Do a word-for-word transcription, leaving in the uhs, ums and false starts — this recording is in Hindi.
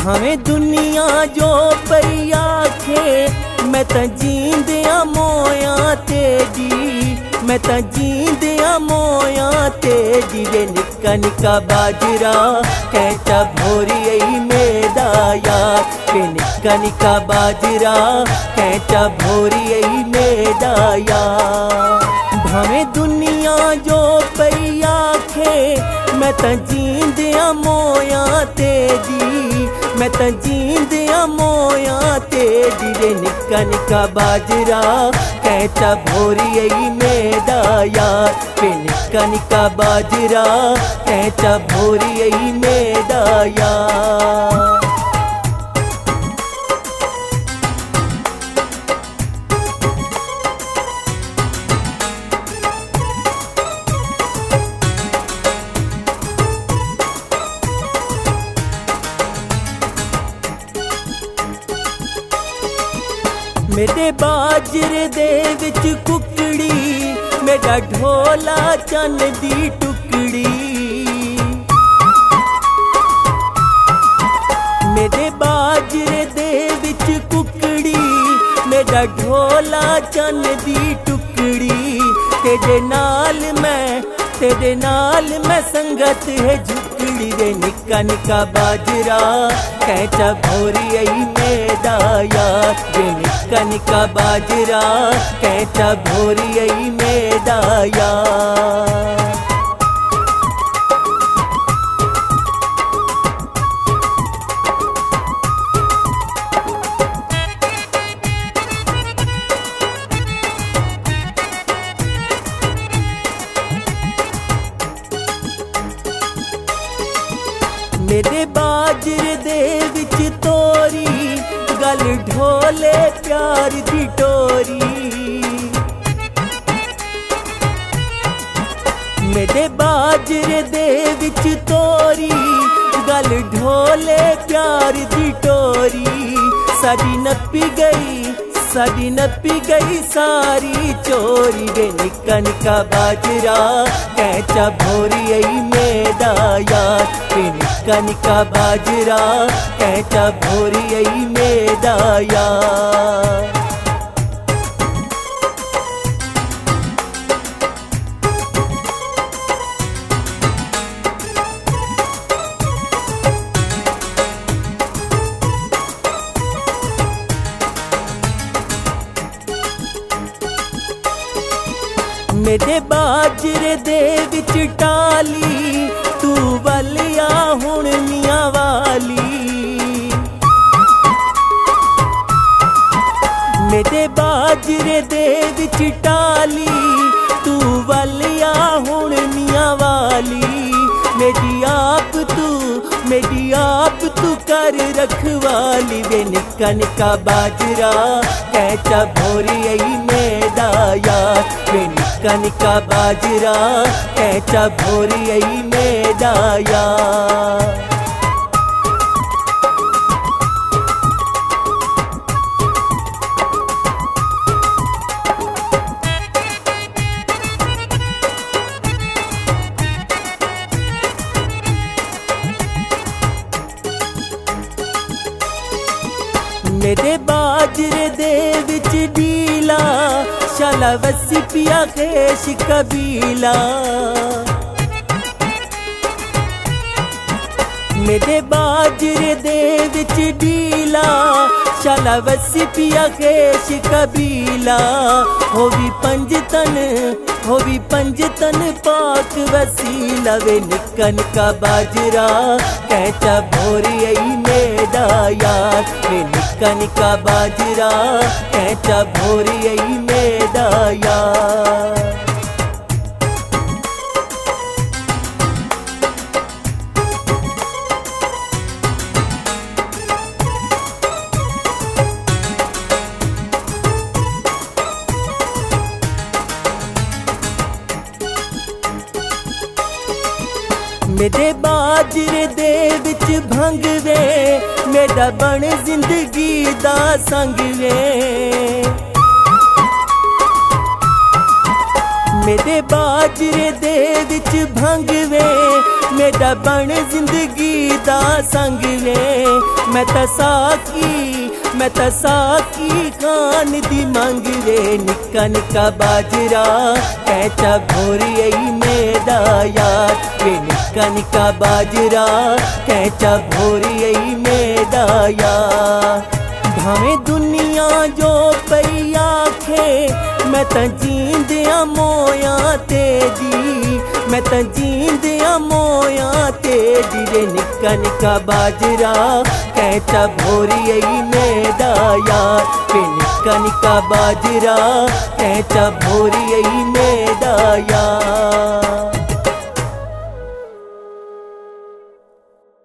भावें दुनिया जो पई आखे मैं तां जींदियां मोया तेजी, मैं तां जींदियां मोया तेजी। वे निक्का निक्का बाजरा कैंचा भोरी आई मेरा यार, वे निक्का निक्का बाजरा कैंचा भोरी आई मेरा यार। भावें दुनिया जो पई आखे मैं तां जींदियां मोया तेजी, मैं तां जींदियां मोया तेजी। वे निक्का निक्का बाजरा कैंचा भोरी आई मेरा यार, वे निक्का निक्का बाजरा कैंचा भोरी आई मेरा यार। मेरे बाजरे दे विच कुकड़ी, मेरा ढोला चन दी टुकड़ी। मेरे बाजरे दे विच कुकड़ी, मेरा ढोला चन दी टुकड़ी। तेरे नाल मैं तेरे नाल मैं संगत है झुकड़ी। वे निक्का निक्का बाजरा कैंचा भोरी आई मेरा यार, वे निक्का निक्का बाजरा कैंचा भोरी आई मेरा यार। मेरे बाजरे दे विच तोरी, गल ढोले प्यार दी टोरी। मेरे बाजरे दे विच तोरी, गल ढोले प्यार दी टोरी। साडी नपी गई साडी नपी गई सारी चोरी। वे निक्का निक्का बाजरा कैंचा भोरी आई मेरा यार, वे निक्का निक्का बाजरा कैंचा भोरी आई मेरा यार। मेरे बाजरे दे विच टाली, तू वलिया हुण मियां वाली। मेरे बाजरे दे विच टाली, तू वलिया हुण मियां वाली। मेरी आप तू मेरी आप तू कर रखवाली। वे निक्का निक्का बाजरा कैंचा भोरी आई मेरा यार, वे निक्का निक्का बाजरा कैंचा भोरी आई मेरा यार। मेरे बाजरे दे विच डीला, शाला वसी पिया खेश कबीला। मेरे बाजरे दे विच डीला, शाला वसी पिया खेश कबीला। हो भी पंज तन हो भी पंज तन पाक वसीला। वे निक्का निक्का बाजरा कैंचा भोरी आई मेरा यार, वे निक्का निक्का बाजरा कैंचा भोरी आई मेरा यार। मेरे बाजरे दे विच भंग वे, मेरा बन जिंदगी दा संग वे। मेरे बाजरे दे विच भंग वे मेरा बन जिंदगी दा संग वे मैं ता साकी मैं ता साकी खान दी मंग वे निक्का निक्का बाजरा कैचा भोरी आई मेरा यार वे निक्का निक्का बाजरा कैचा भोरी आई मेरा यार भावें दुनिया जो पई आखे मैं तां जींदियां मोया तेजी मैं तां जींदियां मोया तेजी वे निक्का निक्का बाजरा कैचा भोरी आई मेरा यार वे निक्का निक्का बाजरा कैचा भोरी आई मेरा यार।